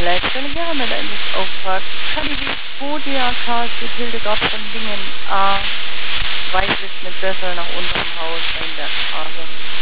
Letztendlich haben wir dann das Auftrag. KDW 2 DAK steht Hildegard von Bingen A. Weit ist mit Bössel nach unserem Haus in der Straße.